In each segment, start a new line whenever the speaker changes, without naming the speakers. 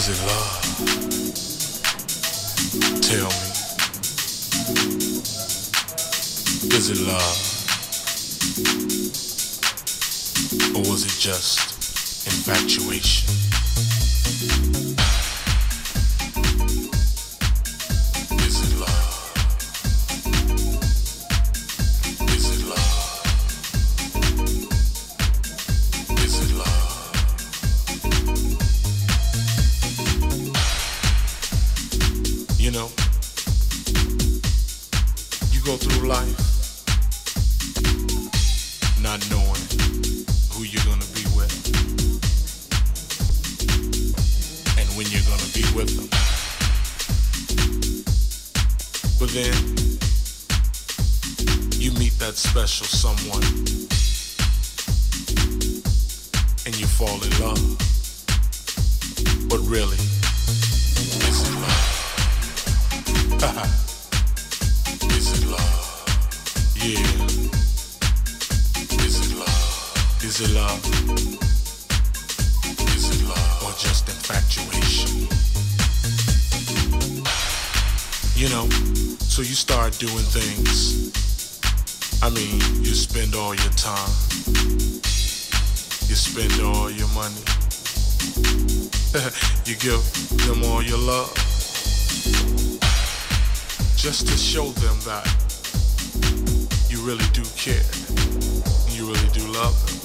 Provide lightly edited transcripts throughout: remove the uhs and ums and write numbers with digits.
Is it love? Tell me. Is it love? Or was it just infatuation? Is it love? Is it love? Is it love? You know, you go through life not knowing who you're gonna be with and when you're gonna be with them. But then you meet that special someone and you fall in love. But really, is it love? Is it love? Yeah. Is it love? Is it love? Is it love? Or just infatuation? You know, so you start doing things. I mean, you spend all your time. You spend all your money. You give them all your love. Just to show them that you really do care. You really do love them.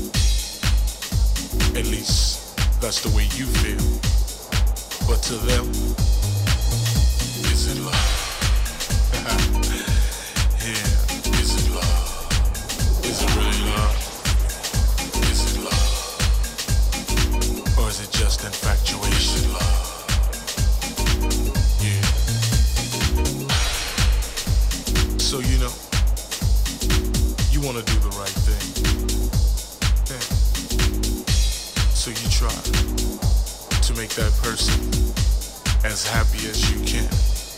At least that's the way you feel. But to them, is it love? Yeah, is it love? Is it really love? Is it love? Or is it just infatuation? Love? Yeah. So you know, you want to do the right thing. Yeah. So you try to make that person as happy as you can.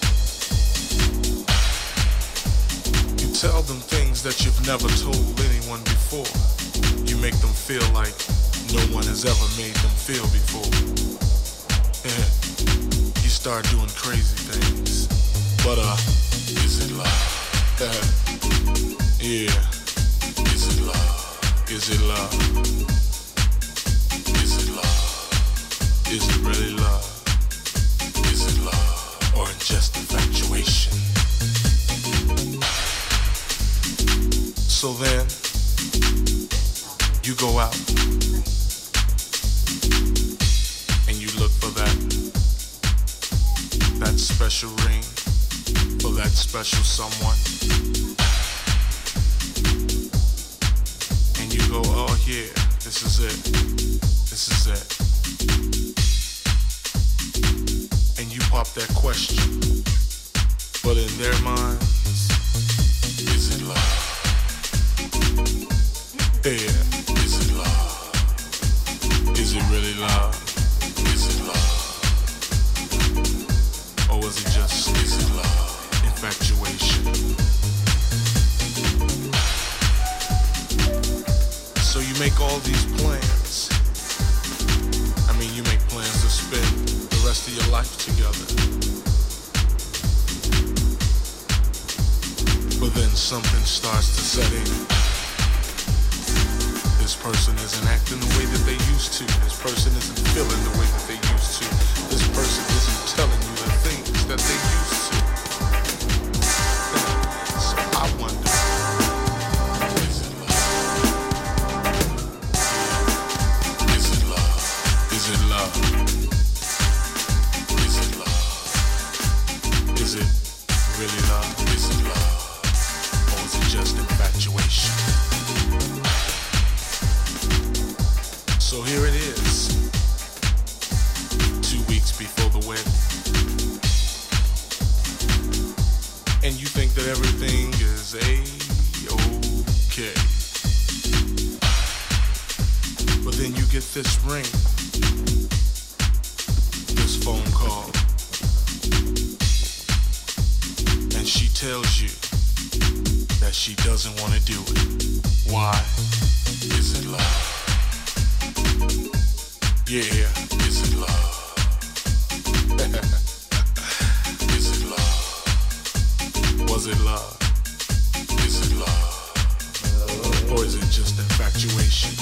You tell them things that you've never told anyone before. You make them feel like no one has ever made them feel before. Yeah. You start doing crazy things. But is it love? Yeah. Is it love? Is it love? Is it love? Is it really love? Is it love? Or just infatuation? So then, you go out and you look for that special ring, for that special someone. And you go, oh yeah, this is it. This is it. And you pop that question. But in their minds, is it love? Yeah, is it love? Is it really love? Is it love? Or was it just, is it love? Infatuation. So you make all these plans. I mean, you make plans to spend the rest of your life together. But then something starts to set in. This person isn't acting the way that they used to. This person isn't feeling the way that they used to. This person isn't telling you the things that they used to. So I wonder, is it love? Is it love? Is it love? Is it love? Is it really love? Is it love? Or is it just infatuation? So here it is, 2 weeks before the wedding. And you think that everything is A-okay. But then you get this ring, this phone call, and she tells you that she doesn't want to do it. Why? Is it love? Yeah, is it love? it love? Is it love? Or is it just infatuation?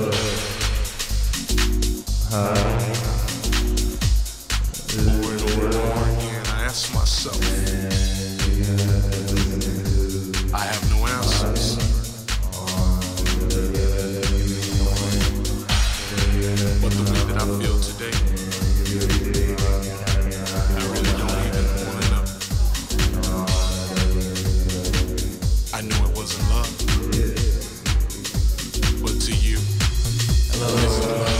Over and over and over again, I ask myself. I have no answers. But the way that I feel today, I really don't even want to know. I knew it wasn't love, but to you, is it love? Is it love?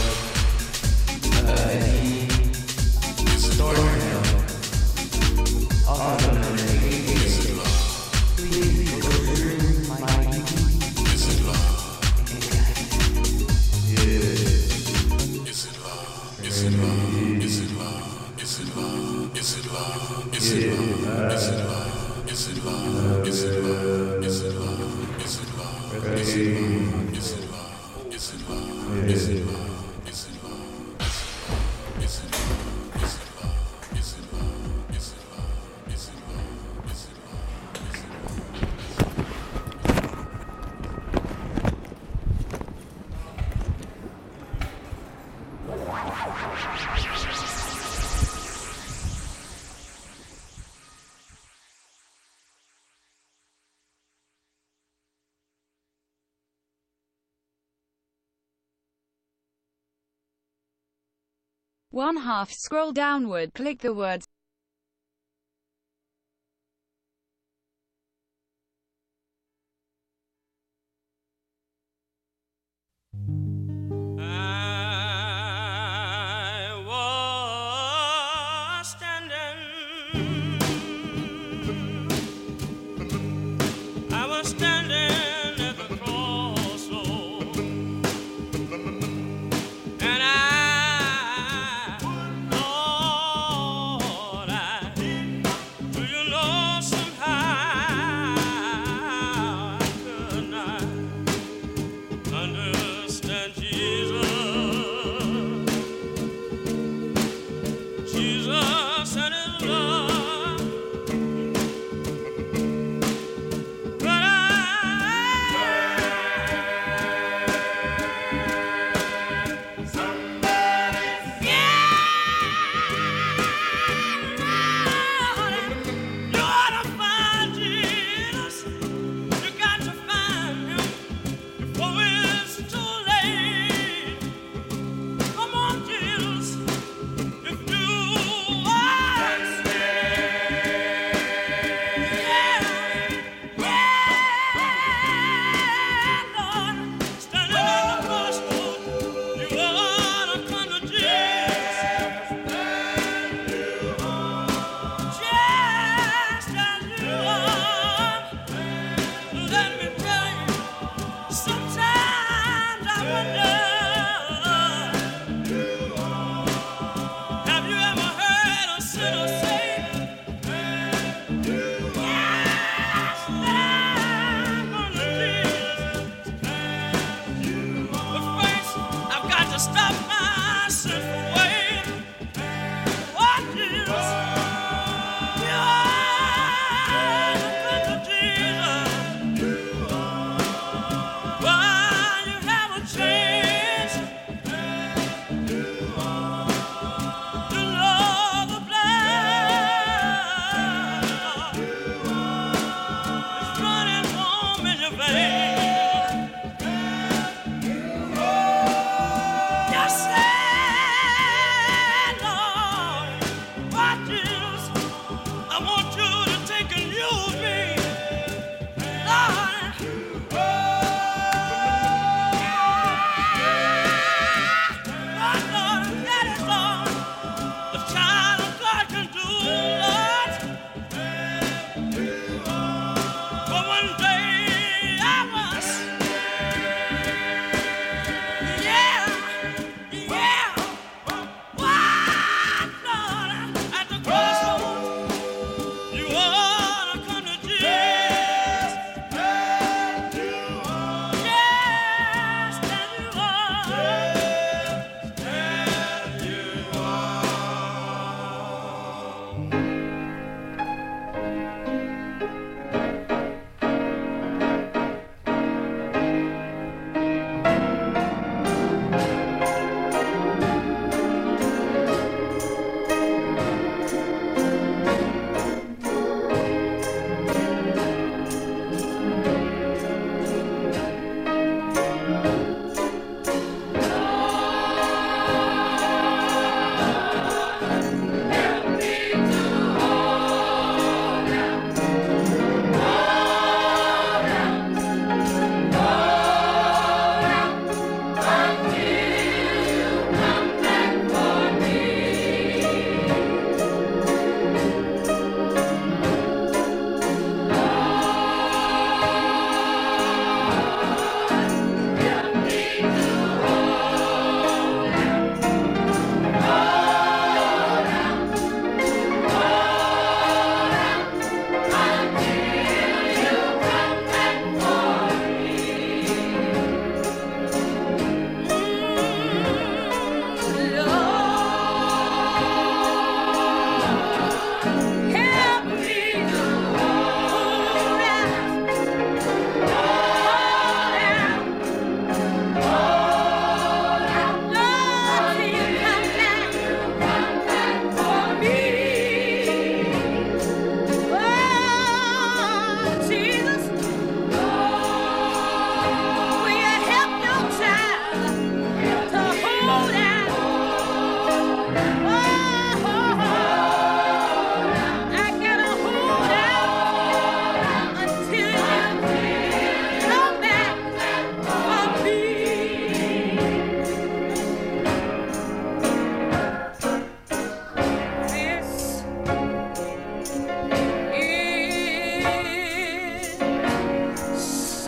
Is it love? Is it love? Is it love? Is it love? Is it love? Is it love? Is it love? Is it love? Is it love? Is it love? Is it love? Is it love? Is it love? Is it love? Is it love? Is it love? Is it love? Is it love?
One half, scroll downward, click the words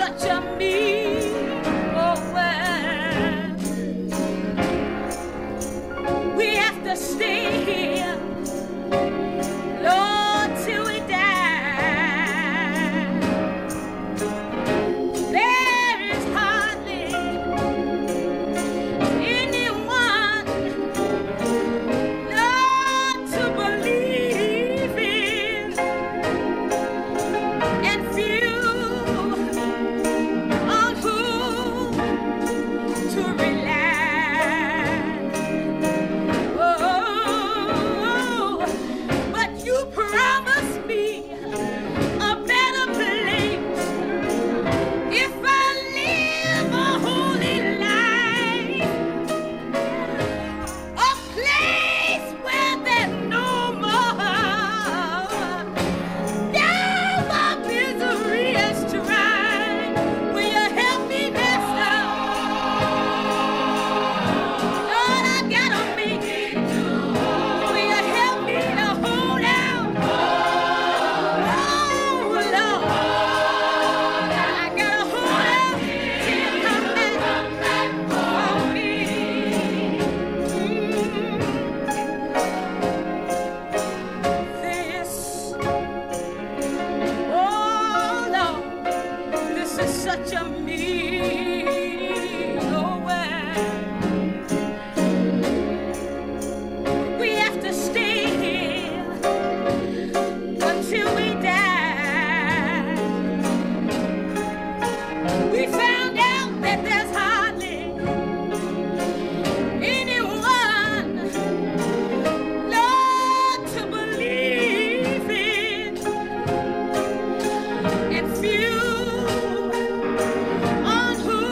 such a me. Oh, well, we have to stay here, Lord, till we die. There is hardly anyone, Lord, to believe in, and few on whom to rely. Oh, but you promised me a better place if I live a holy life, a place where there's no more misery and strife. Will you help me, Master? Lord, I gotta make it. Will you help me to hold out? Oh, Lord, I gotta hold out till you come back for me. This, oh Lord, this is such a mean world. We have to stay here until we die. We found out that there's hardly anyone, Lord, to believe in, and few on whom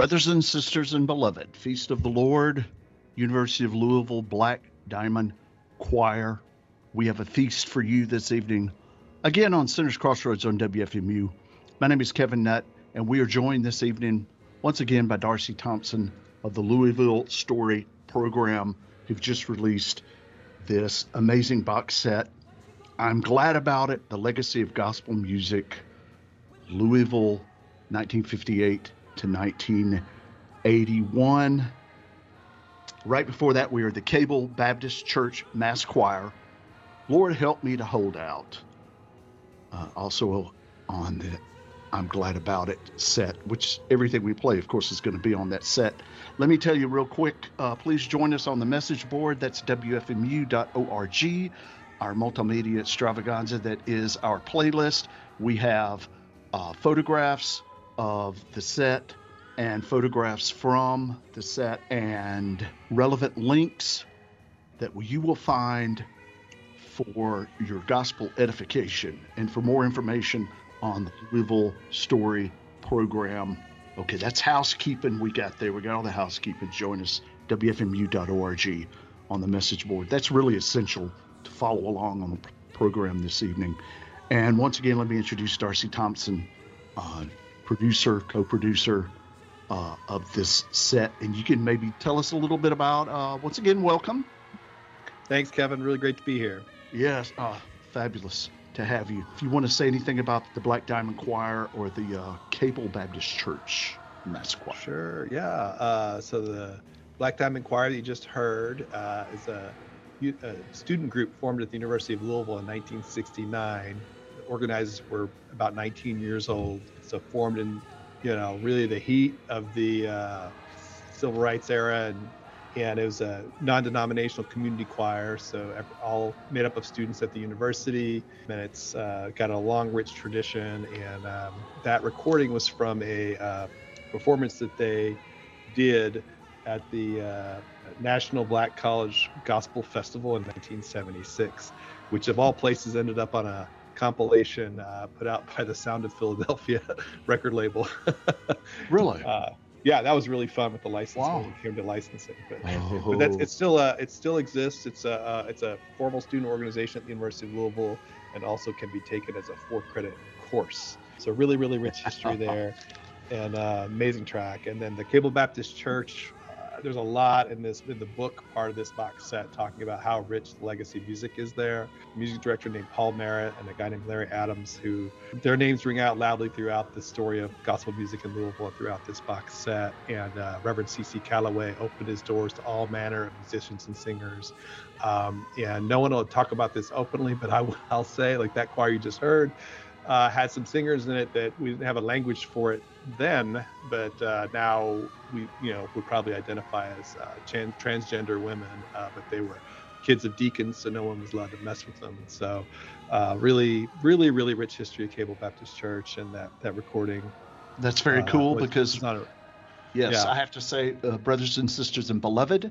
Brothers and sisters and beloved, Feast of the Lord, University of Louisville Black Diamond Choir. We have a feast for you this evening, again on Sinners Crossroads on WFMU. My name is Kevin Nutt, and we are joined this evening once again by Darcy Thompson of the Louisville Story Program, who've just released this amazing box set. I'm glad about it. The Legacy of Gospel Music, Louisville, 1958 to 1981. Right before that, we are the Cable Baptist Church Mass Choir. Lord, help me to hold out. Also on the I'm Glad About It set, which everything we play, of course, is going to be on that set. Let me tell you real quick, please join us on the message board. That's WFMU.org, our multimedia extravaganza that is our playlist. We have photographs of the set and photographs from the set and relevant links that you will find for your gospel edification. And for more information on the Louisville Story Program. Okay, that's housekeeping we got there. We got all the housekeeping. Join us, WFMU.org, on the message board. That's really essential to follow along on the program this evening. And once again, let me introduce Darcy Thompson, producer, co-producer of this set. And you can maybe tell us a little bit about, once again, welcome.
Thanks, Kevin. Really great to be here.
Yes, fabulous to have you. If you want to say anything about the Black Diamond Choir or the Cable Baptist Church Mass Choir.
Sure, yeah. So the Black Diamond Choir that you just heard is a student group formed at the University of Louisville in 1969. The organizers were about 19 years old, so formed in, really the heat of the civil rights era, and it was a non-denominational community choir, so all made up of students at the university, and it's got a long, rich tradition. And that recording was from a performance that they did at the National Black College Gospel Festival in 1976, which of all places ended up on a compilation put out by the Sound of Philadelphia record label.
Really?
Yeah, that was really fun with the licensing.
Wow.
When it came to licensing, but it still exists. It's a formal student organization at the University of Louisville, and also can be taken as a 4-credit course. So really, really rich history there, and amazing track. And then the Cable Baptist Church. There's a lot in the book part of this box set talking about how rich the legacy music is there. A music director named Paul Merritt and a guy named Larry Adams, who their names ring out loudly throughout the story of gospel music in Louisville and throughout this box set. And Reverend C.C. Calloway opened his doors to all manner of musicians and singers. And no one will talk about this openly, but I'll say, like that choir you just heard had some singers in it that we didn't have a language for it then, but now we would probably identify as transgender women, but they were kids of deacons, so no one was allowed to mess with them. And so really, really, really rich history of Cable Baptist Church, and that recording.
That's very cool because,
yes,
yeah. I have to say, brothers and sisters and beloved,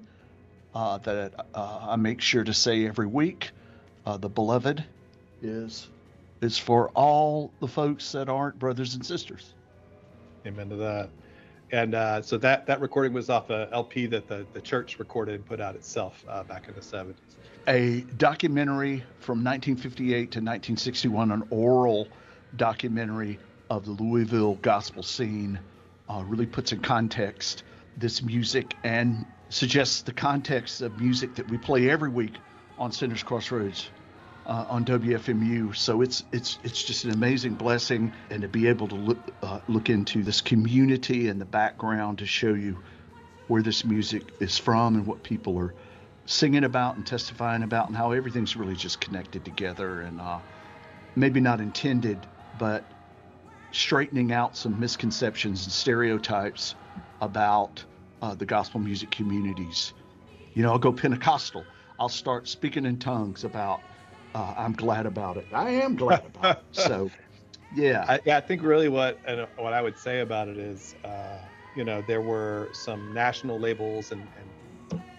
that I make sure to say every week, the beloved is for all the folks that aren't brothers and sisters.
Amen to that. And so that recording was off a LP that the church recorded and put out itself back in the 70s.
A documentary from 1958 to 1961, an oral documentary of the Louisville gospel scene, really puts in context this music and suggests the context of music that we play every week on Sinners Crossroads on WFMU. So it's just an amazing blessing, and to be able to look into this community and the background to show you where this music is from and what people are singing about and testifying about, and how everything's really just connected together, and maybe not intended, but straightening out some misconceptions and stereotypes about the gospel music communities. I'll go Pentecostal. I'll start speaking in tongues about I'm glad about it. I am glad about it. So, yeah.
I think really what I would say about it is, there were some national labels and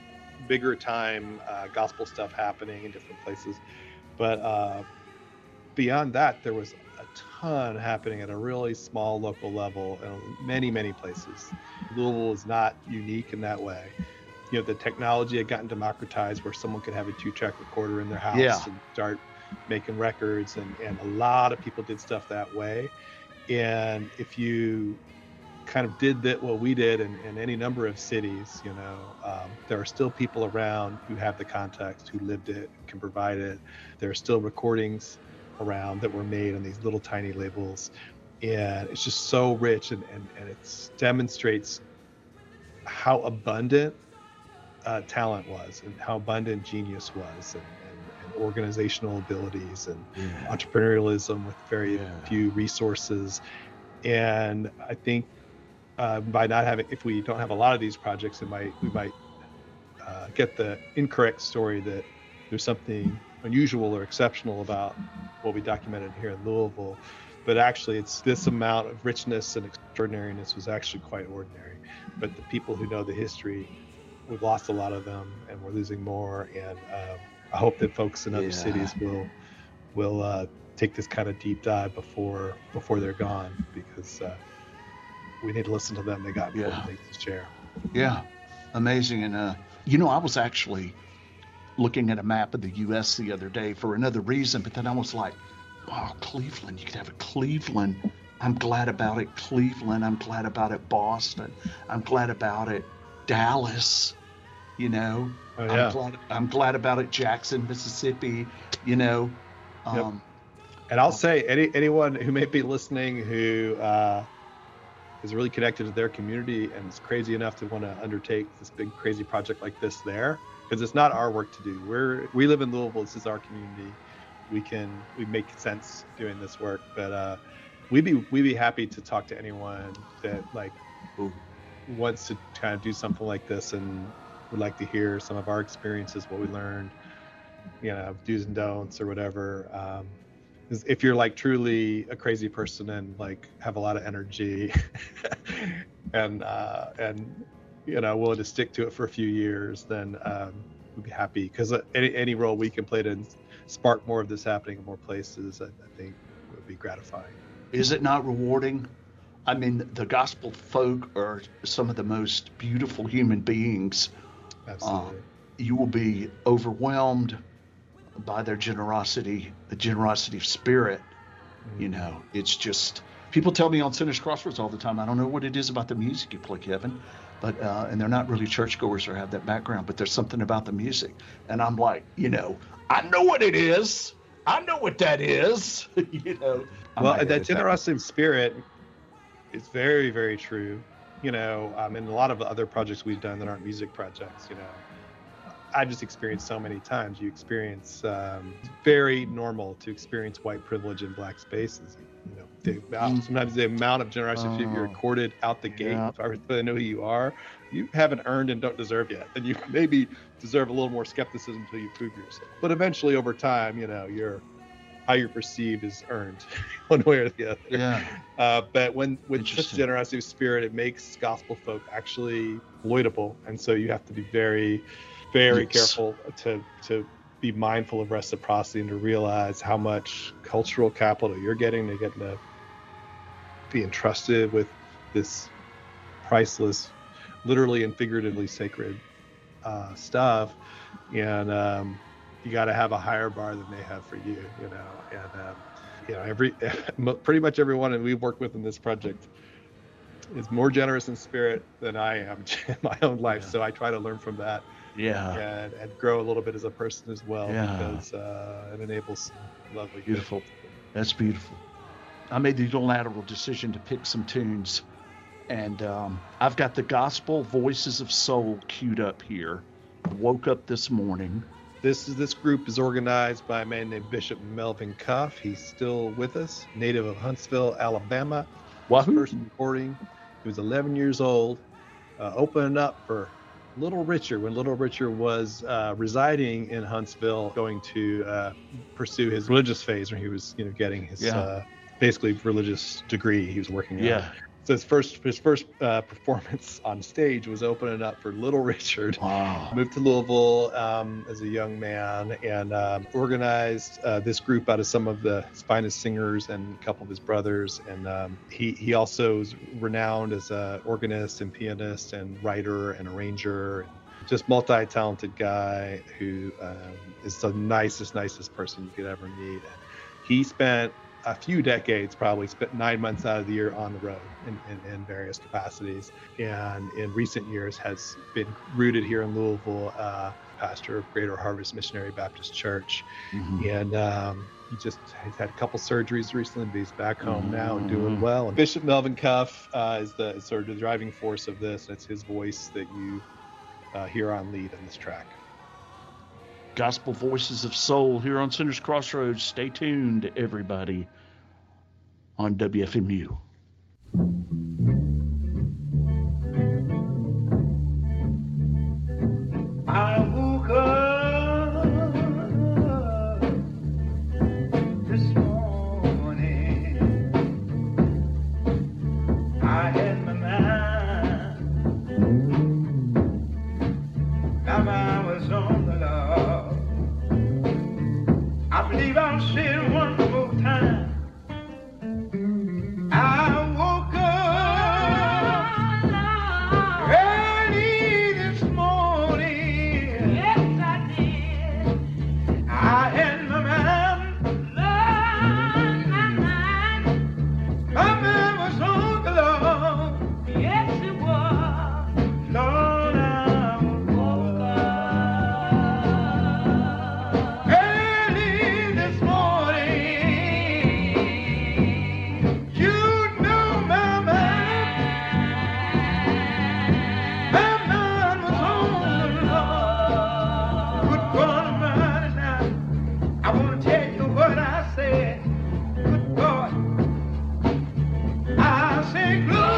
bigger time gospel stuff happening in different places, but beyond that, there was a ton happening at a really small local level in many places. Louisville is not unique in that way. You know, the technology had gotten democratized where someone could have a 2-track recorder in their house and start making records, and a lot of people did stuff that way. And if you kind of did that, what we did in any number of cities, you know, there are still people around who have the context, who lived it, can provide it. There are still recordings around that were made on these little tiny labels, and it's just so rich, and it demonstrates how abundant talent was, and how abundant genius was, and organizational abilities, and entrepreneurialism with very few resources. And I think by not having, if we don't have a lot of these projects, we might get the incorrect story that there's something unusual or exceptional about what we documented here in Louisville. But actually, it's this amount of richness and extraordinariness was actually quite ordinary. But the people who know the history, we've lost a lot of them, and we're losing more. And I hope that folks in other cities will take this kind of deep dive before they're gone, because we need to listen to them. They got important things to share.
Yeah, amazing. And you know, I was actually looking at a map of the U.S. the other day for another reason, but then I was like, wow, Cleveland, you could have a Cleveland. I'm glad about it, Cleveland. I'm glad about it, Boston. I'm glad about it, Dallas, you know.
Oh, yeah.
I'm glad about it, Jackson, Mississippi, you know.
And I'll say, anyone who may be listening who is really connected to their community and is crazy enough to want to undertake this big crazy project like this there, because it's not our work to do. We live in Louisville. This is our community. We make sense doing this work, but we'd be happy to talk to anyone that wants to kind of do something like this and would like to hear some of our experiences, what we learned, you know, do's and don'ts or whatever. If you're like truly a crazy person and like have a lot of energy and you know, willing to stick to it for a few years, then we'd be happy, because any role we can play to spark more of this happening in more places, I think would be gratifying.
Is it not rewarding? I mean, the gospel folk are some of the most beautiful human beings.
Absolutely.
You will be overwhelmed by their generosity, the generosity of spirit. You know, it's just, people tell me on Sinners Crossroads all the time, I don't know what it is about the music you play, Kevin, but and they're not really churchgoers or have that background, but there's something about the music. And I'm like, you know, I know what it is. I know what that is. You know.
Well, that generosity of spirit is very, very true. You know, in a lot of the other projects we've done that aren't music projects, you know, I've just experienced so many times. You experience very normal to experience white privilege in black spaces. You know, sometimes the amount of generosity you're recorded out the gate. If I really know who you are, you haven't earned and don't deserve yet. And you maybe deserve a little more skepticism until you prove yourself. But eventually, over time, you know, how you're perceived is earned one way or the other.
Yeah.
But with such generosity of spirit, it makes gospel folk actually exploitable. And so you have to be very, very careful to be mindful of reciprocity and to realize how much cultural capital you're getting to be entrusted with this priceless, literally and figuratively sacred stuff. And you got to have a higher bar than they have for you, you know. And you know, pretty much everyone that we've worked with in this project is more generous in spirit than I am in my own life. So I try to learn from that. And grow a little bit as a person as well, because it enables lovely.
Beautiful. That's beautiful. I made the unilateral decision to pick some tunes, and I've got the Gospel Voices of Soul queued up here. I woke up this morning.
This group is organized by a man named Bishop Melvin Cuff. He's still with us, native of Huntsville, Alabama.
Wahoo.
First recording, he was 11 years old, opening up for Little Richard when Little Richard was residing in Huntsville, going to pursue his religious phase, where he was, you know, getting his basically religious degree he was working on. So his first performance on stage was opening up for Little Richard.
Wow.
Moved to Louisville as a young man and organized this group out of some of his finest singers and a couple of his brothers. And he also is renowned as an organist and pianist and writer and arranger. Just multi-talented guy who is the nicest person you could ever meet. He spent a few decades, probably spent 9 months out of the year on the road in various capacities. And in recent years has been rooted here in Louisville, pastor of Greater Harvest Missionary Baptist Church. Mm-hmm. And he's had a couple surgeries recently, but he's back home now and doing well. And Bishop Melvin Cuff is sort of the driving force of this. It's his voice that you hear on lead in this track.
Gospel Voices of Soul here on Sinners Crossroads. Stay tuned, everybody, on WFMU.
I woke up this morning. I had my mind. My mind was on the Lord. I believe I'll say it one more time. I woke up early this morning. Yes, I did. I had my mind. Lord, my mind. My mind was on the Lord. Yes, it was. Lord, I woke up early this morning. You know my mind. My mind was on the Lord. Good God Almighty, now I want to tell you what I said. Good God, I said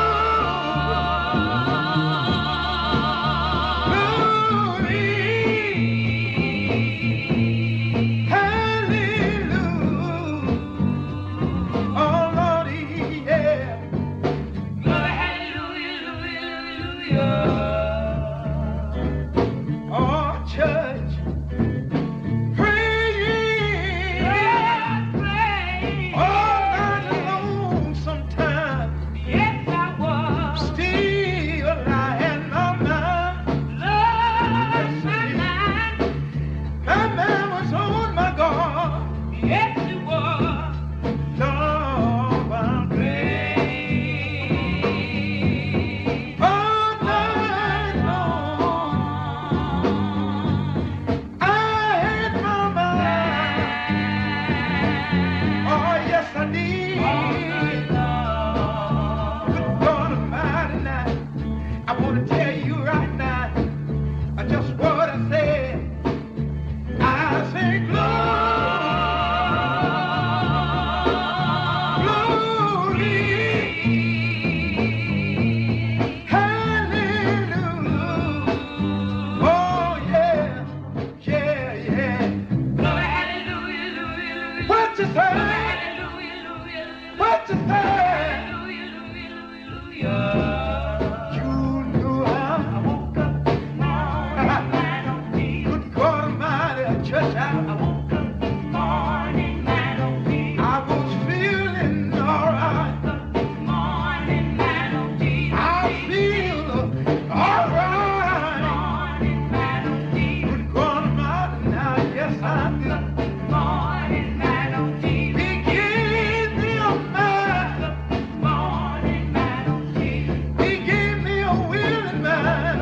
glory, hallelujah. Oh Lordy, yeah. Glory, hallelujah, hallelujah. Oh, church, praying all night long sometimes. Yes, I was. Still, I had my mind. Lord, my mind. My mind was on my God. Yes, it was. Lord, I'm praying all night long. I had my mind. Oh, yes, I did. Good God Almighty, now I want to tell you right now just what I said. I said glory, hallelujah. Oh yeah, yeah, yeah. Glory, hallelujah. What you say? What you say? You knew I woke up this morning. Good God Almighty, church, I woke up this morning. I was feeling alright. I feel alright. Good God Almighty, now yes I do. He gave me a mind. He gave me a willing mind.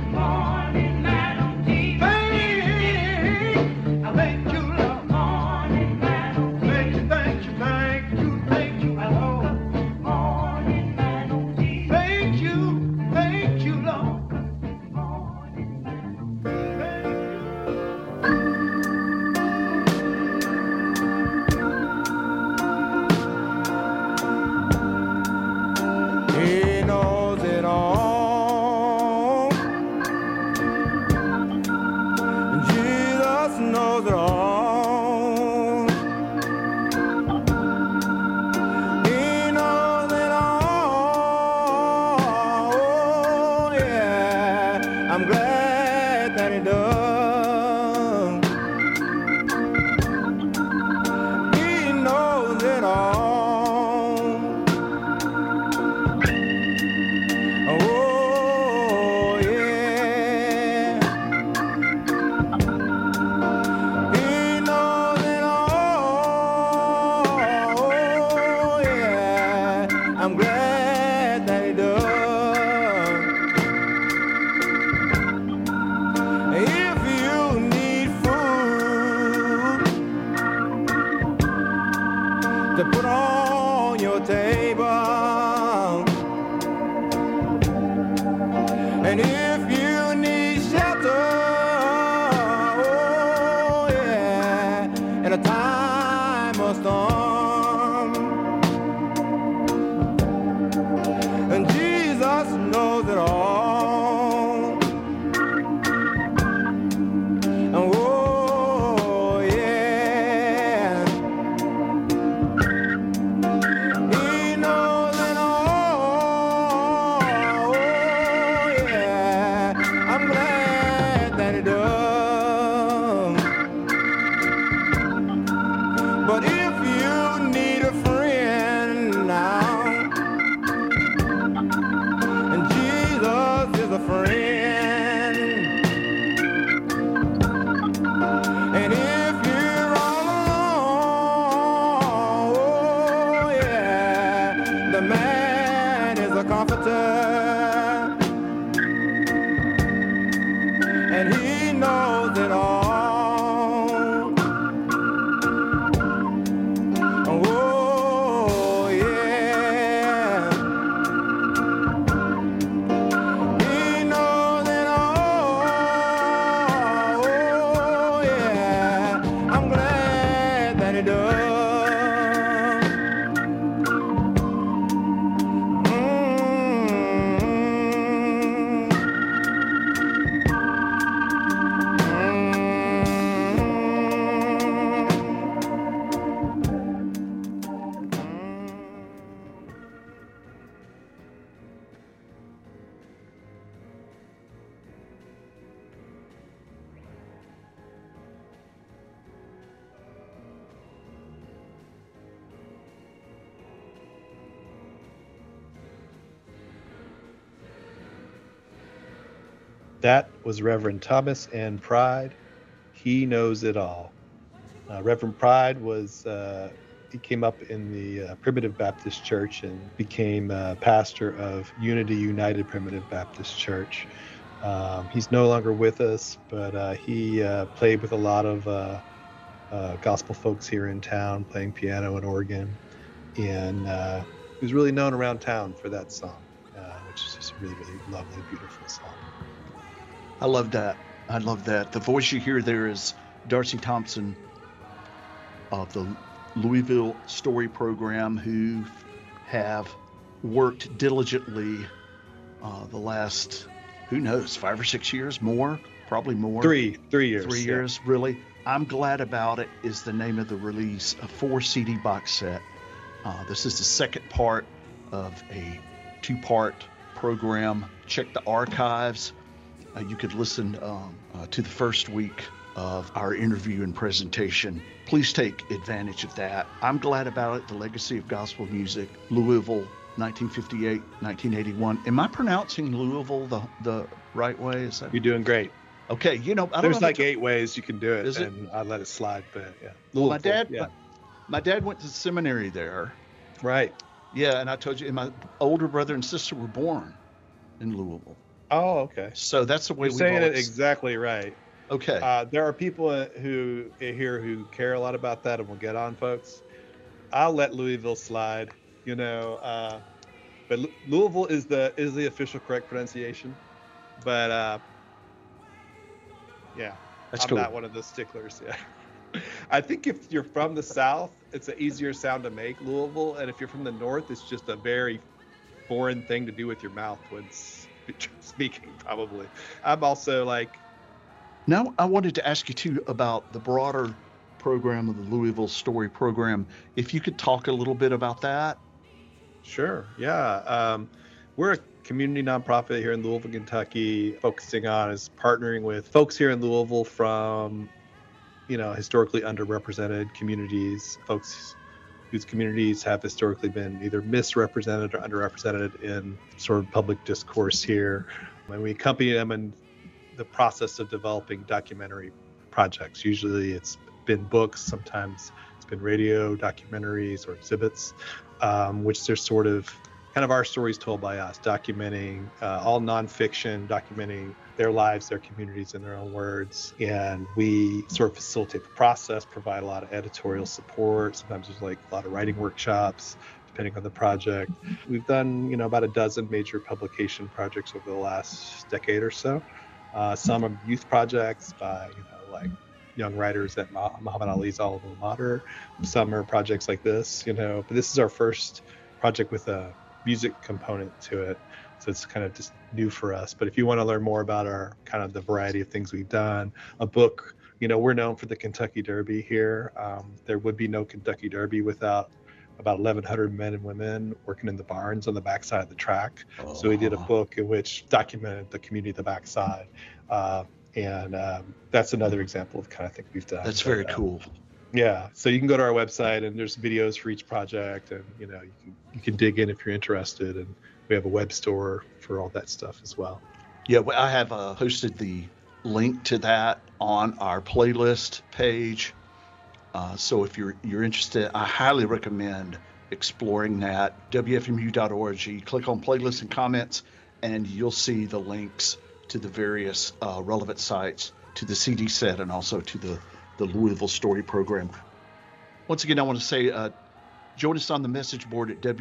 I thank you, Lord. Thank you, thank you, thank you, thank you, Lord. Thank you, Lord. Thank you. to put on your table. And if you need shelter, oh yeah, in a time of storm, and Jesus knows it all. And oh yeah, He knows it all. Oh yeah, I'm glad that He does. But if you need a friend now, and Jesus is a friend, and if you're all alone, oh yeah, the man is a comforter, and He knows it all. Oh yeah, He knows it all. Oh yeah, I'm glad that He does.
That was Reverend Thomas N. Pride. He knows it all. Reverend Pride was he came up in the Primitive Baptist Church and became pastor of Unity United Primitive Baptist Church. He's no longer with us, but he played with a lot of gospel folks here in town, playing piano and organ, and he was really known around town for that song, which is just a really, really lovely, beautiful song.
I love that. I love that. The voice you hear there is Darcy Thompson of the Louisville Story Program, who have worked diligently the last, who knows, 5 or 6 years, more, probably more.
3 years.
3
yeah.
years, really. I'm Glad About It is the name of the release, a 4 CD box set. This is the second part of a 2-part program. Check the archives. You could listen to the first week of our interview and presentation. Please take advantage of that. I'm Glad About It, The Legacy of Gospel Music, Louisville, 1958, 1981. Am I pronouncing Louisville the right way? Is that?
You're doing great.
Okay, I don't
There's
know
like 8 ways you can do it,
Is it?
and I let it slide, but yeah.
Well, my dad,
yeah.
my dad went to seminary there.
Right.
Yeah, and I told you, and my older brother and sister were born in Louisville.
Oh, okay.
So that's the way
You're saying it exactly right.
Okay.
There are people who here who care a lot about that and will get on, folks. I'll let Louisville slide, but Louisville is the official correct pronunciation. But yeah,
That's
I'm
cool.
not one of the sticklers. Yeah. I think if you're from the South, it's an easier sound to make, Louisville, and if you're from the North, it's just a very foreign thing to do with your mouth when speaking, probably. I'm also like.
Now, I wanted to ask you too about the broader program of the Louisville Story Program. If you could talk a little bit about that.
Sure. Yeah. We're a community nonprofit here in Louisville, Kentucky, focusing on is partnering with folks here in Louisville from, historically underrepresented communities, folks whose communities have historically been either misrepresented or underrepresented in sort of public discourse here. And we accompany them in the process of developing documentary projects. Usually it's been books, sometimes it's been radio documentaries or exhibits, which they're sort of kind of our stories told by us, documenting all nonfiction, documenting their lives, their communities in their own words. And we sort of facilitate the process, provide a lot of editorial support. Sometimes there's like a lot of writing workshops, depending on the project. We've done, about a dozen major publication projects over the last decade or so. Some are youth projects by, like young writers at Muhammad Ali's alma mater. Some are projects like this, but this is our first project with a music component to it. So it's kind of just new for us. But if you want to learn more about our kind of the variety of things we've done, a book, we're known for the Kentucky Derby here. There would be no Kentucky Derby without about 1,100 men and women working in the barns on the backside of the track. So we did a book in which documented the community of the backside. And that's another example of kind of thing we've done.
That's very cool.
Yeah. So you can go to our website and there's videos for each project, and you can dig in if you're interested, and we have a web store for all that stuff as well.
Yeah, I have posted the link to that on our playlist page. So if you're interested, I highly recommend exploring that. WFMU.org. Click on playlists and comments, and you'll see the links to the various relevant sites, to the CD set, and also to the Louisville Story Program. Once again, I want to say, join us on the message board at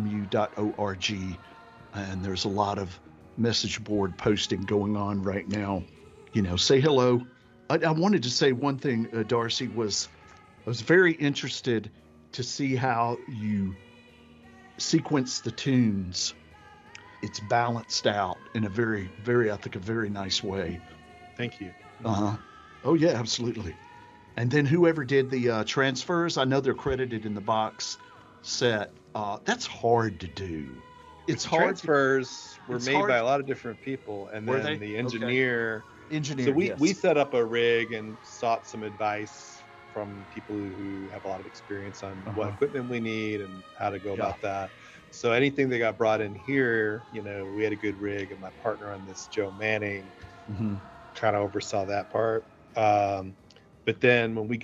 WFMU.org. And there's a lot of message board posting going on right now. Say hello. I wanted to say one thing, Darcy, I was very interested to see how you sequence the tunes. It's balanced out in a very, very, I think, a very nice way.
Thank you.
Uh-huh. Oh, yeah, absolutely. And then whoever did the transfers, I know they're credited in the box set. That's hard to do. It's hard.
Transfers were made by a lot of different people, and then the engineer.
Okay.
So we set up a rig and sought some advice from people who have a lot of experience on what equipment we need and how to go about that. So anything that got brought in here, we had a good rig, and my partner on this, Joe Manning, kind of oversaw that part. But then when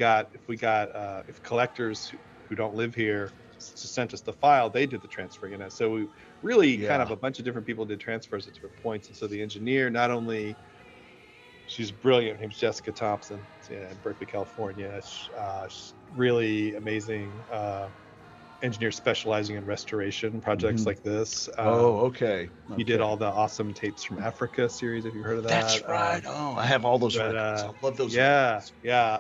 if collectors who don't live here sent us the file, they did the transfer, So we really kind of a bunch of different people did transfers at different points. And so the engineer, not only, she's brilliant, her name's Jessica Thompson, in Berkeley, California. She's really amazing engineer specializing in restoration projects like this. He did all the Awesome Tapes from Africa series, if you heard of that.
That's right. I have all those records. I love those records.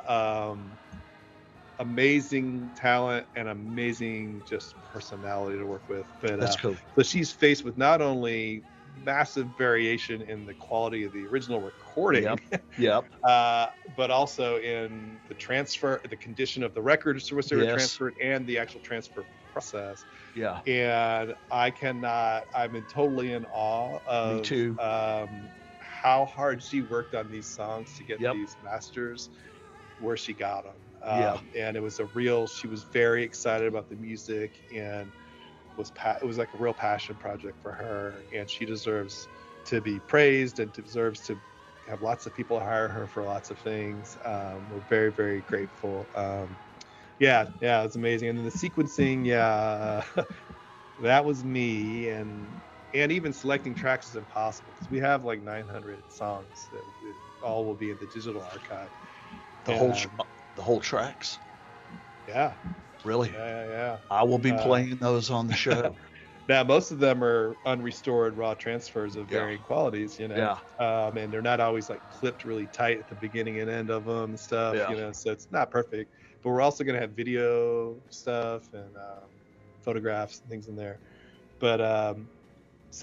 Amazing talent and amazing just personality to work with. But
that's cool.
So she's faced with not only massive variation in the quality of the original recording, but also in the condition of the records to which they were transferred, and the actual transfer process.
Yeah.
And I'm totally in awe of
Me too.
How hard she worked on these songs to get these masters where she got them. And it was she was very excited about the music, and it was like a real passion project for her, and she deserves to be praised and deserves to have lots of people hire her for lots of things. We're very, very grateful. It's amazing. And then the sequencing, that was me, and even selecting tracks is impossible because we have like 900 songs that all will be in the digital archive.
The whole tracks?
Yeah.
Really?
Yeah.
I will be playing those on the show.
Now, most of them are unrestored raw transfers of varying qualities, and they're not always like clipped really tight at the beginning and end of them and stuff, so it's not perfect. But we're also going to have video stuff and photographs and things in there. But it's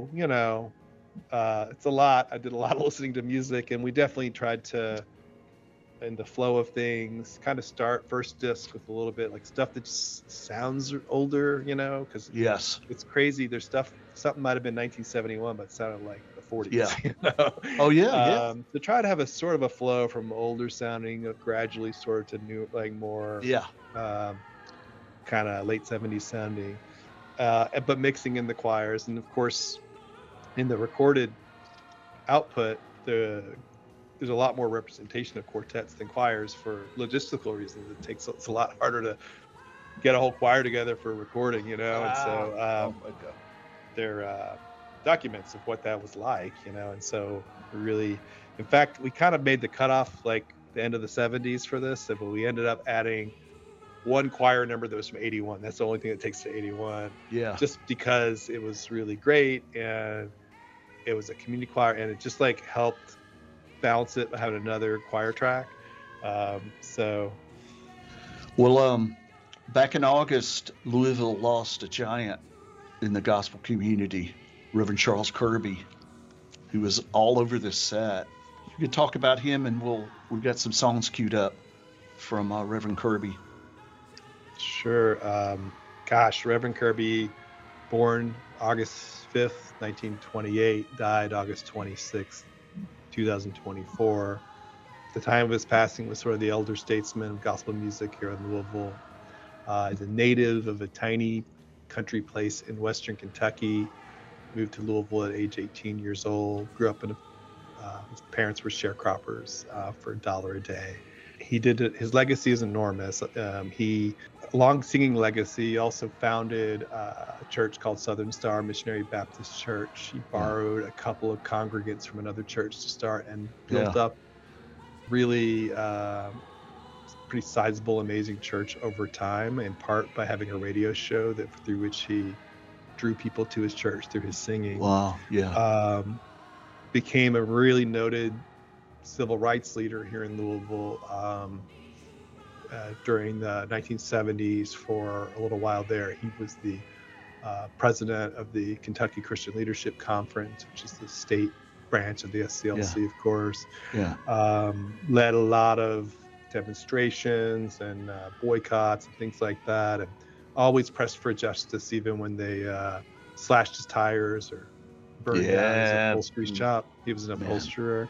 a lot. I did a lot of listening to music, and we definitely tried to, in the flow of things, kind of start first disc with a little bit like stuff that just sounds older, because it's crazy. There's something might have been 1971, but it sounded like the 40s. To try to have a sort of a flow from older sounding gradually sort of to new, like more kind of late 70s sounding, but mixing in the choirs. And of course in the recorded output, there's a lot more representation of quartets than choirs for logistical reasons. It's a lot harder to get a whole choir together for recording, And so documents of what that was like, and so we really, in fact, we kind of made the cutoff like the end of the 70s for this, but we ended up adding one choir number that was from 81. That's the only thing that takes to 81.
Yeah.
Just because it was really great, and it was a community choir, and it just like helped balance it by having another choir track.
Well, back in August, Louisville lost a giant in the gospel community, Reverend Charles Kirby, who was all over this set. You could talk about him, and we've got some songs queued up from Reverend Kirby.
Sure. Reverend Kirby, born August 5th, 1928, died August 26th, 2024. The time of his passing was sort of the elder statesman of gospel music here in Louisville. He's a native of a tiny country place in western Kentucky. Moved to Louisville at age 18 years old. Grew up his parents were sharecroppers for $1 a day. His legacy is enormous. He, a long singing legacy, also founded a church called Southern Star Missionary Baptist Church. He borrowed a couple of congregants from another church to start and built up really pretty sizable, amazing church over time, in part by having a radio show through which he drew people to his church through his singing.
Wow, yeah.
Became a really noted civil rights leader here in Louisville during the 1970s. For a little while there, he was the president of the Kentucky Christian Leadership Conference, which is the state branch of the SCLC, of course.
Yeah.
Led a lot of demonstrations and boycotts and things like that, and always pressed for justice, even when they slashed his tires or burned down his upholstery shop. He was an upholsterer.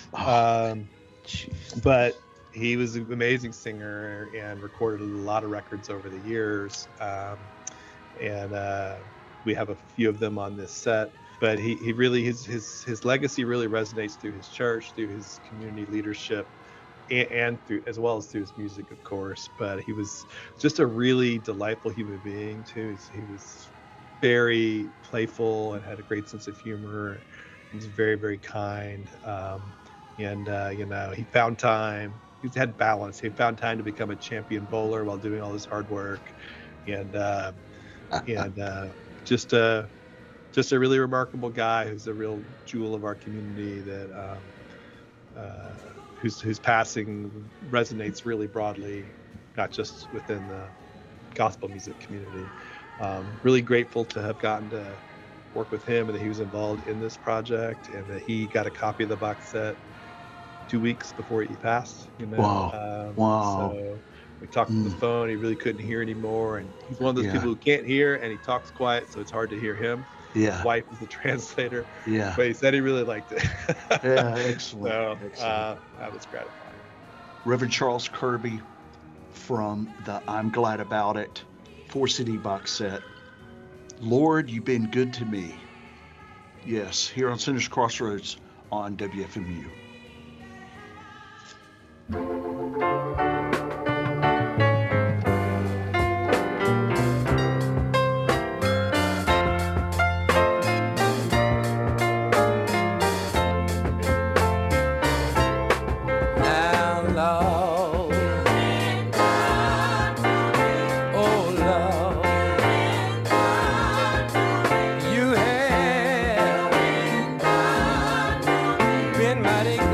But he was an amazing singer and recorded a lot of records over the years. And we have a few of them on this set. But he really, his legacy really resonates through his church, through his community leadership, and through, as well as through his music, of course. But he was just a really delightful human being too. He was very playful and had a great sense of humor. He was very, very kind. He found time. He had balance. He found time to become a champion bowler while doing all this hard work, and just a really remarkable guy who's a real jewel of our community, that whose passing resonates really broadly, not just within the gospel music community. Really grateful to have gotten to work with him, and that he was involved in this project, and that he got a copy of the box set 2 weeks before he passed.
Wow.
So we talked on the phone. He really couldn't hear anymore, and he's one of those people who can't hear, and he talks quiet, so it's hard to hear him. His wife is the translator. But he said he really liked it.
Excellent.
So
Excellent.
That was gratifying.
Reverend Charles Kirby from the I'm Glad About It 4-CD box set. Lord, you've been good to me. Yes, here on Sinners Crossroads on WFMU.
Been mighty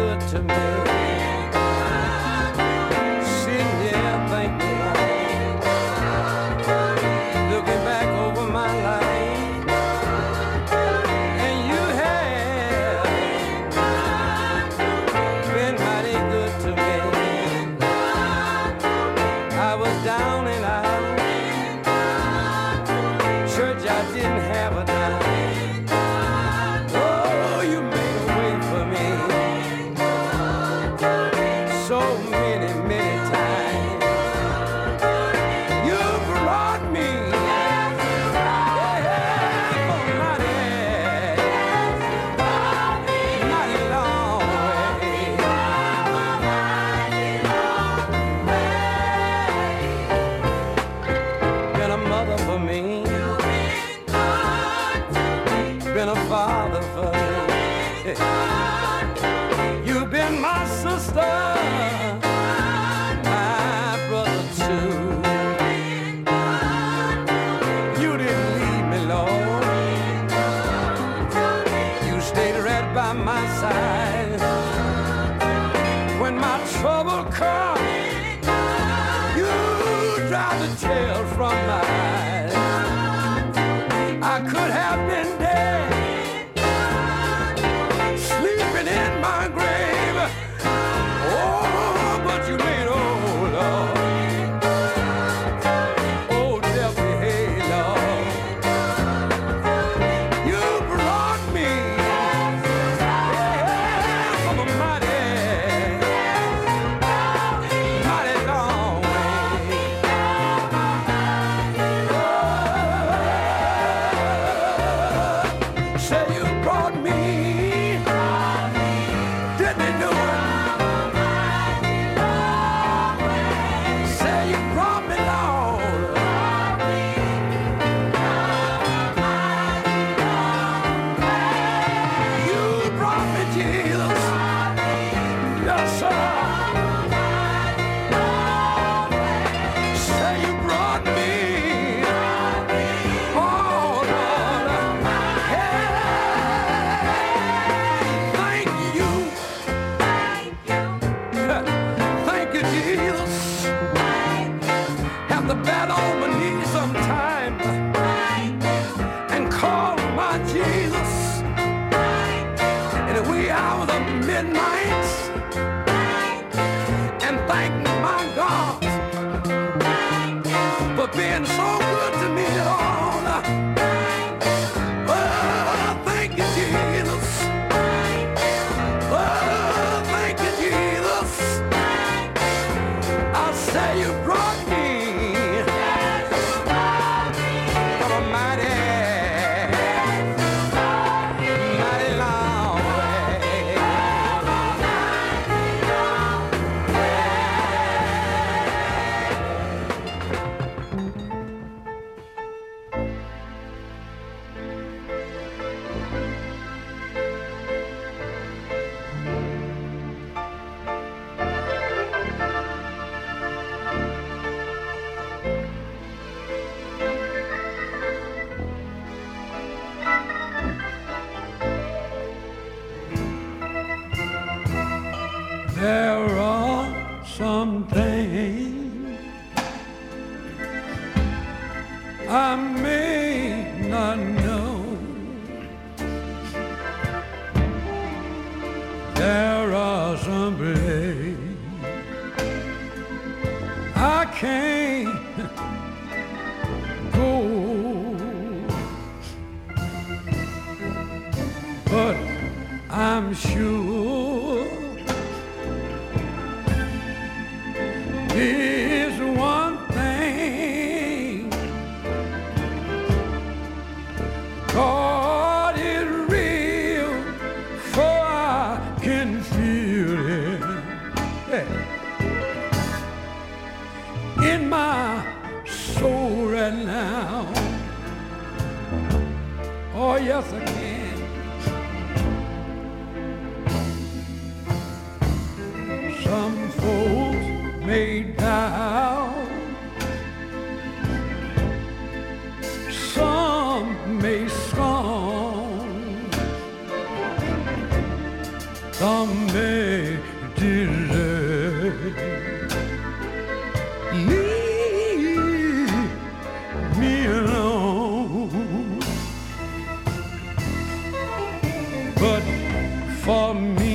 from mine. I could have been dead, sleeping in my grave. Oh, but you made, oh Lord. Oh, death, hey, Lord. You brought me from a mighty, mighty long way. Say you brought me, didn't you do it? Say you brought me, Lord. You brought me, Jesus. Yes, sir. Say you brought me. Oh, Lord. Hey, thank you. Thank you, Jesus. Have to bat on my knees sometime and call my Jesus in the wee hours of midnight and thank my God for being so good to me, Lord. Oh, thank you, Jesus. Oh, thank you, Jesus. I say you brought me from a mighty, mighty long way. There are some things I may not know. There are some places I can't go. But I'm sure is one thing. God is real, for I can feel it. Hey. In my soul right now. Oh, yes, I can. Some folks may doubt, some may scorn, some may desert. Leave me alone. But for me,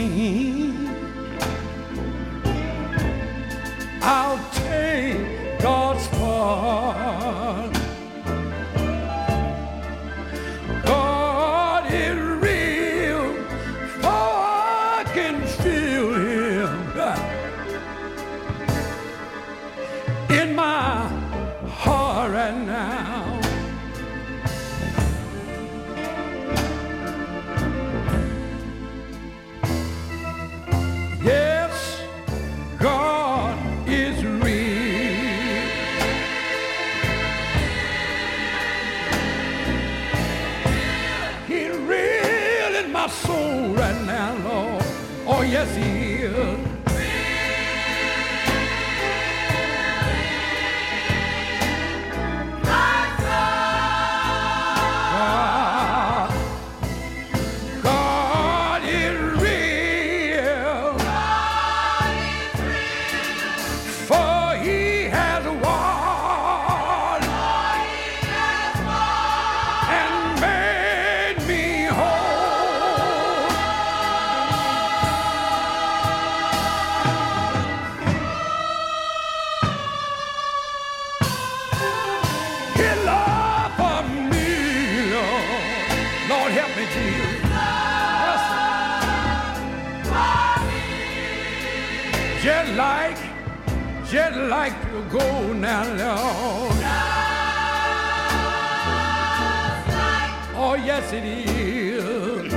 I'll take God's part. God is real, for I can feel Him in my heart right now. Yes, God is real. He's real in my soul right now, Lord. Oh, yes, He is. God is real. For He has won just like to go now, Lord. Oh, yes, it is.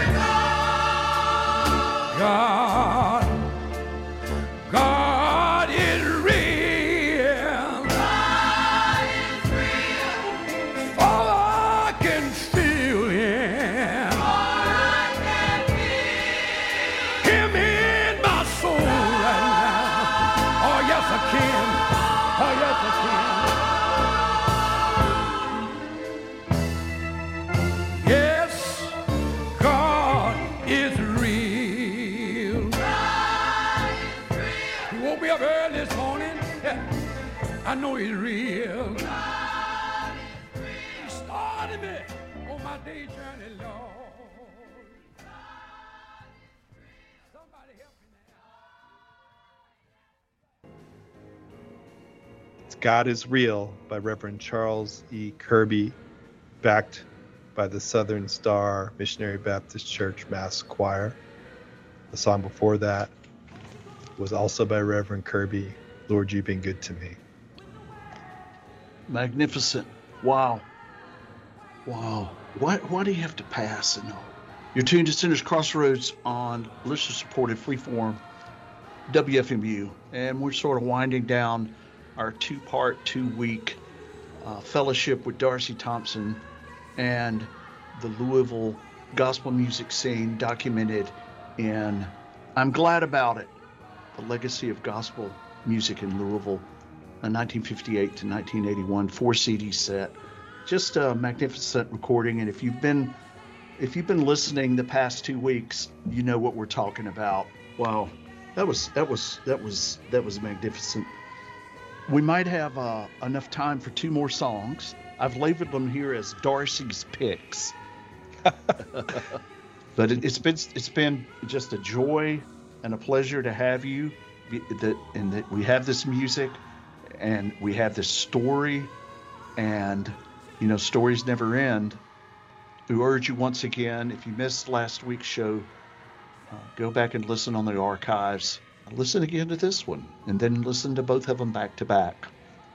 God, God is real. God is real. Oh, I can feel Him. Oh, I can feel Him in my soul right now. Oh, yes, I can. Oh, yes, I can. Yes, God is real. He woke me up early this morning. I know He's real. He started me on my day journey, Lord. Somebody help me now.
It's God is Real by Reverend Charles E. Kirby, backed by the Southern Star Missionary Baptist Church Mass Choir. The song before that was also by Reverend Kirby, Lord, You've Been Good to Me.
Magnificent. Wow. Wow. Why do you have to pass and all? You're tuned to Sinners Crossroads on listener-supported freeform WFMU, and we're sort of winding down our two-part, two-week fellowship with Darcy Thompson and the Louisville gospel music scene documented in I'm Glad About It, the legacy of gospel music in Louisville, a 1958 to 1981 4-CD set. Just a magnificent recording, and if you've been listening the past 2 weeks, you know what we're talking about. Wow, that was magnificent. We might have enough time for 2 more songs. I've labeled them here as Darcy's picks. But it's been just a joy and a pleasure to have you. That we have this music, and we have this story, and stories never end. We urge you once again, if you missed last week's show, go back and listen on the archives. Listen again to this one, and then listen to both of them back to back.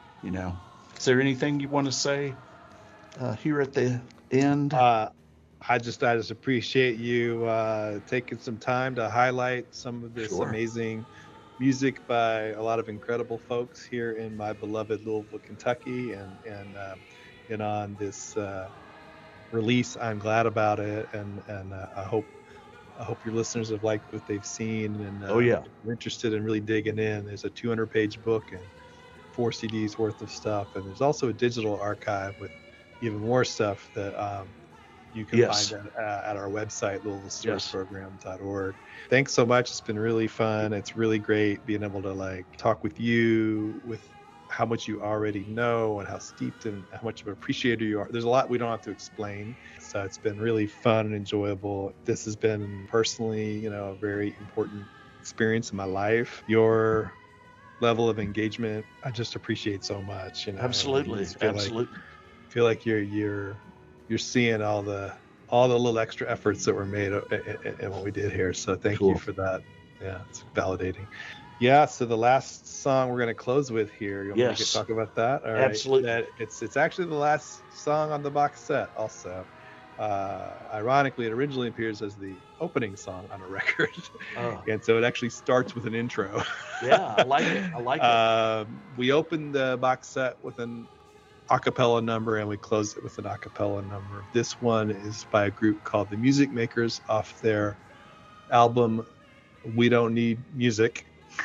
Is there anything you want to say here at the end?
I just appreciate you taking some time to highlight some of this amazing music by a lot of incredible folks here in my beloved Louisville, Kentucky, and on this release. I'm glad about it, and I hope your listeners have liked what they've seen, and are interested in really digging in. There's a 200-page book and 4 CDs worth of stuff, and there's also a digital archive with even more stuff that you can find at our website, LouisvilleStoryProgram.org. Thanks so much. It's been really fun. It's really great being able to talk with you with how much you already know and how steeped and how much of an appreciator you are. There's a lot we don't have to explain. So it's been really fun and enjoyable. This has been personally, a very important experience in my life. Your level of engagement, I just appreciate so much.
Absolutely.
Feel like you're seeing all the little extra efforts that were made in what we did here. So thank you for that. Yeah, it's validating. Yeah, so the last song we're going to close with here. You want me to talk about that? All right.
Absolutely.
It's actually the last song on the box set also. Ironically, it originally appears as the opening song on a record. And so it actually starts with an intro.
Yeah, I like it.
We opened the box set with an a cappella number, and we closed it with an a cappella number. This one is by a group called the Music Makers off their album We Don't Need Music. ...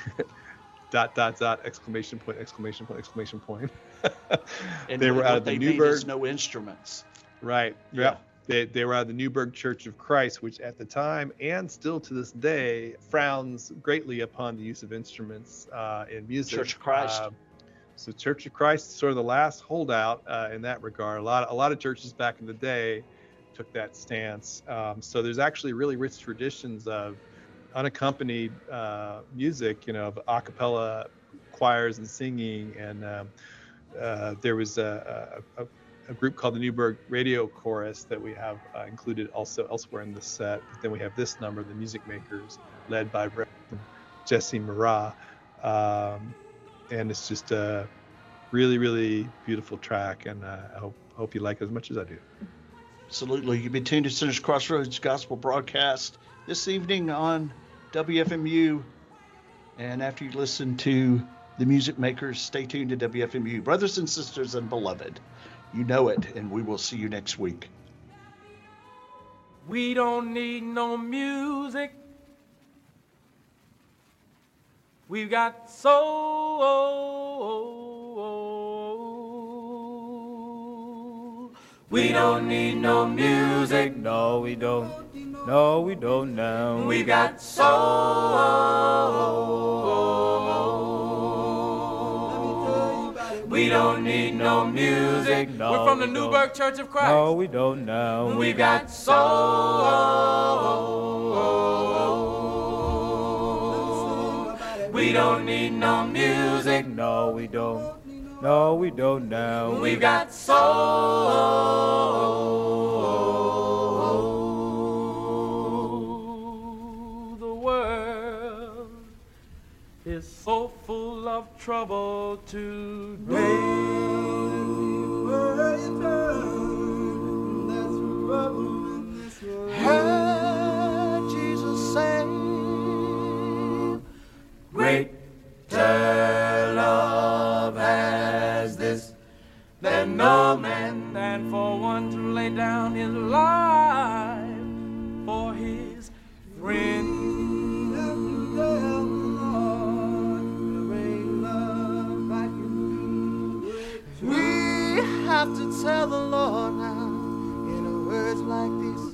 exclamation point.
And
they were out of the Newburgh.
No instruments.
Right. Yeah. They were out of the Newburgh Church of Christ, which at the time and still to this day frowns greatly upon the use of instruments in music.
Church of Christ.
So Church of Christ is sort of the last holdout in that regard. A lot of churches back in the day took that stance. So there's actually really rich traditions of unaccompanied music, of a cappella choirs and singing. And there was a group called the Newburgh Radio Chorus that we have included also elsewhere in the set. But then we have this number, the Music Makers, led by Jesse Murrah. and it's just a really, really beautiful track, and I hope you like it as much as I do.
Absolutely. You've been tuned to Sinners Crossroads Gospel Broadcast this evening on WFMU. And after you listen to the music makers, stay tuned to WFMU. Brothers and sisters and beloved, you know it, and we will see you next week.
We don't need no music. We've got soul. We don't need no music. No, we don't. No, we don't now. We got soul. We don't need no music. No, we're from the Newburgh Church of Christ. No, we don't now. We got soul. We don't need no music. No, we don't. No, we don't now. We got soul. The world is so full of trouble today. Heard Jesus say, greater love has this than no man than for one to lay down his life for his friend. We have to tell the Lord now in words like this.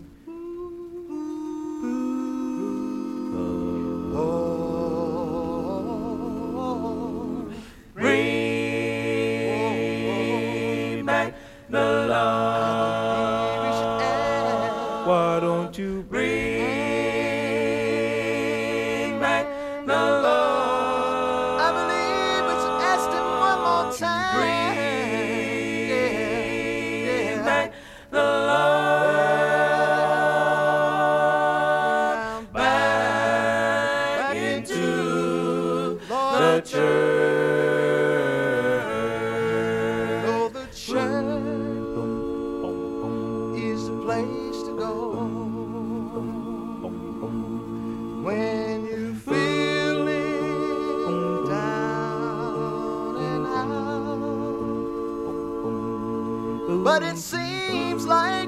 Bring back the love. Why don't you bring back the love? I believe we should ask him one more time. Bring back the love back into the church. When you feeling down and out, but it seems like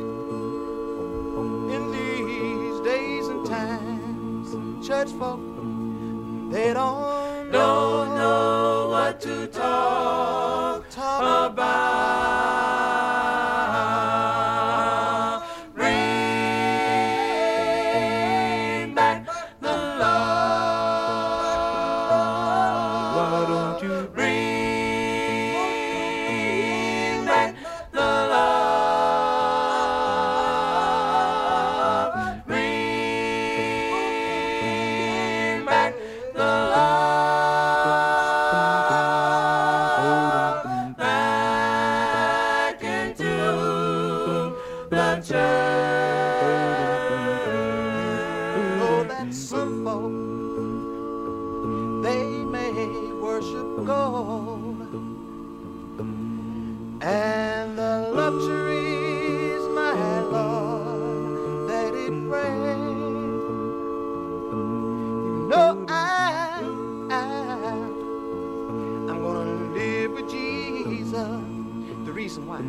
in these days and times, church folk, they don't know what to talk about. And the luxuries, my Lord, that it brings. You know I'm gonna live with Jesus. The reason why?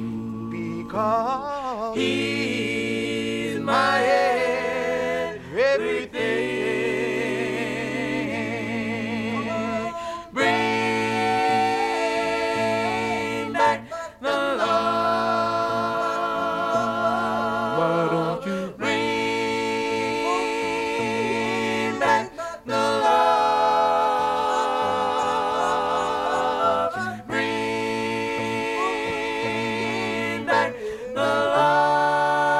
Because He's my everything. The love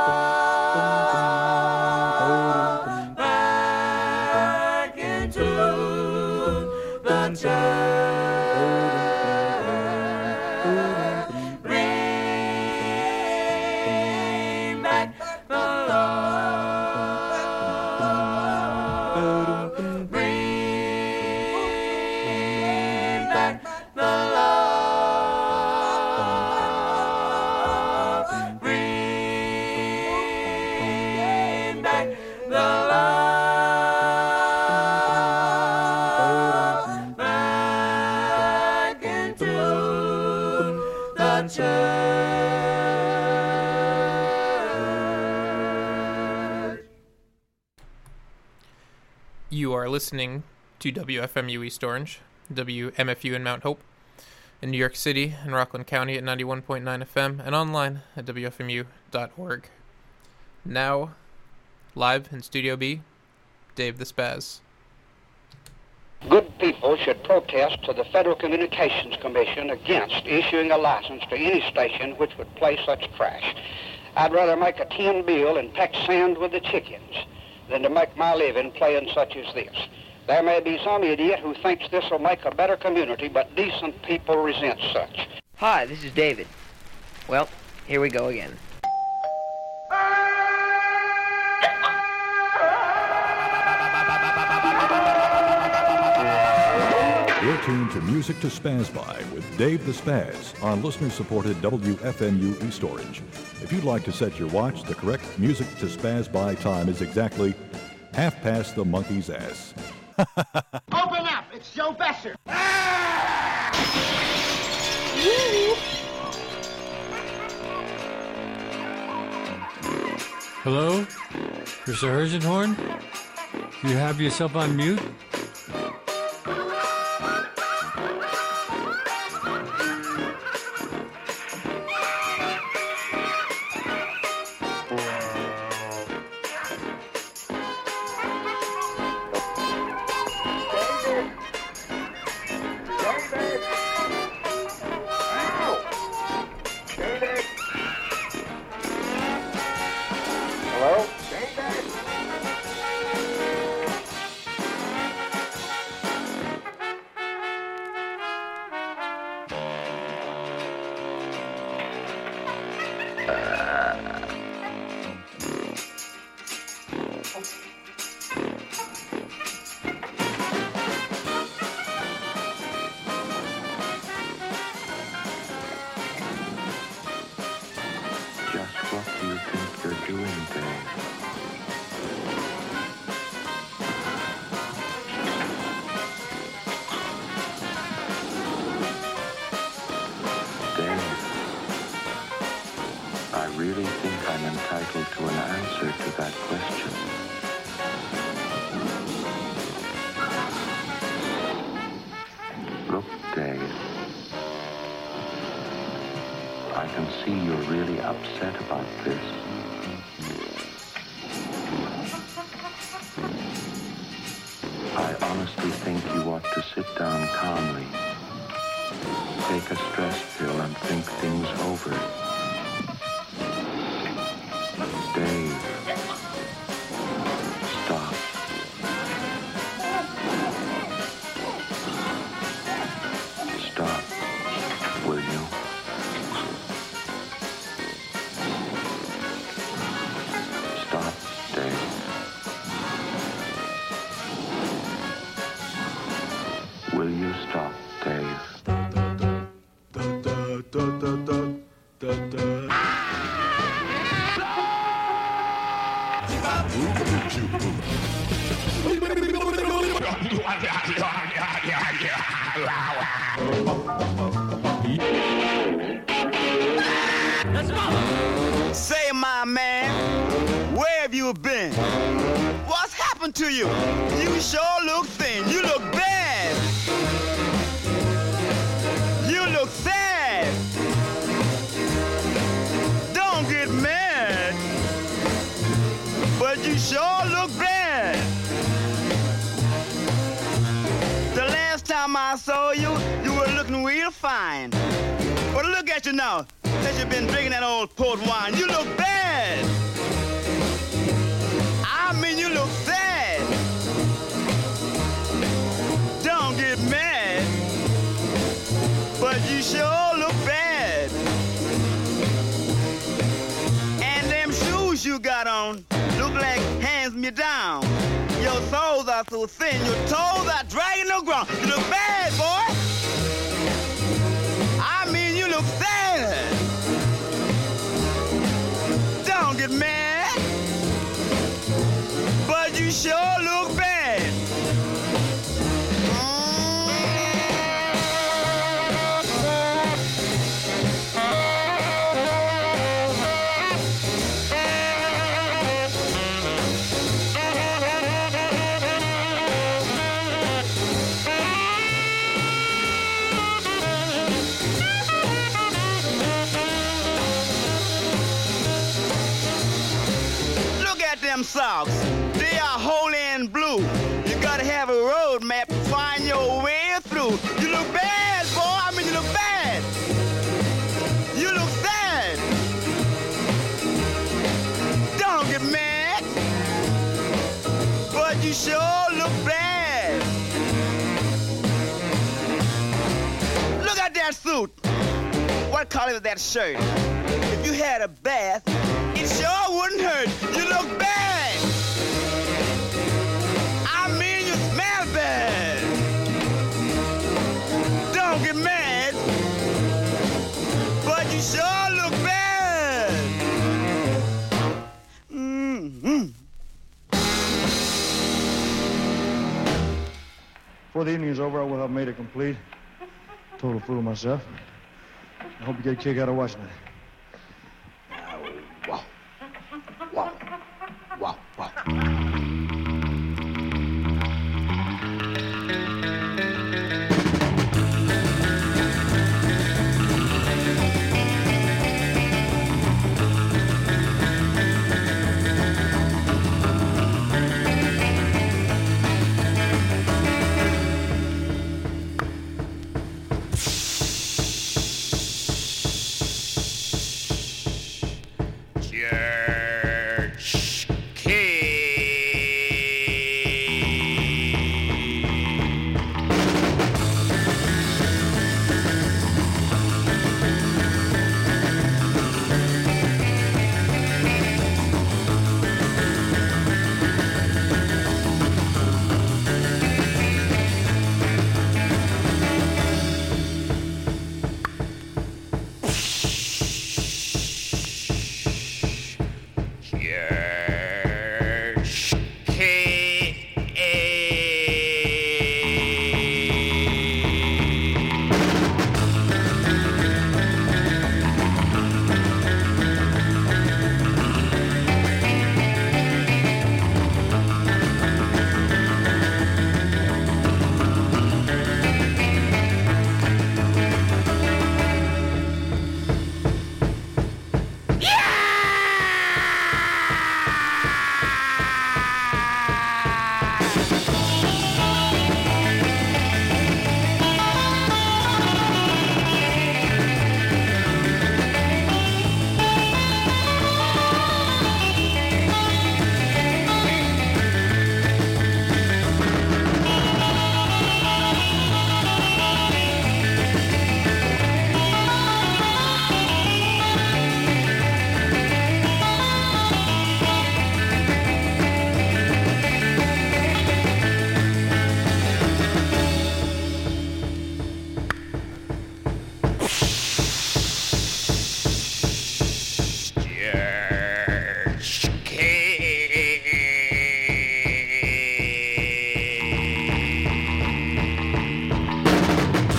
You are listening to WFMU East Orange, WMFU in Mount Hope, in New York City and Rockland County at 91.9 FM, and online at WFMU.org. Now, live in Studio B, Dave the Spaz.
Good people should protest to the Federal Communications Commission against issuing a license to any station which would play such trash. I'd rather make a tin bill and peck sand with the chickens than to make my living playing such as this. There may be some idiot who thinks this will make a better community, but decent people resent such.
Hi, this is David. Well, here we go again.
You're tuned to Music to Spaz By with Dave the Spaz on listener-supported WFMU East Orange. If you'd like to set your watch, the correct Music to Spaz By time is exactly 1/2 the monkey's ass.
Open up! It's Joe Besser!
Hello? Mr. Herzenhorn? You have yourself on mute?
Say, my man, where have you been? What's happened to you? You sure look thin. You look bad. You look sad. Don't get mad, but you sure look bad. The last time I saw you, you were looking real fine. But look at you now. Since you've been drinking that old port wine, you look bad. I mean, you look sad. Don't get mad, but you sure look bad. And them shoes you got on look like hands-me-down. Your soles are so thin, your toes are dragging the ground. You look bad, boy. I mean, you look sad. Don't get mad, but you sure look bad. them socks. They are holy and blue. You gotta have a road map to find your way through. You look bad, boy. I mean, you look bad. You look sad. Don't get mad. But you sure look bad. Look at that suit. What color is that shirt? If you had a bath, it sure wouldn't hurt. You look bad. I mean, you smell bad. Don't get mad. But you sure look bad. Mm-hmm.
Before the evening is over, I will have made it complete. Total fool of myself. I hope you get a kick out of watching it.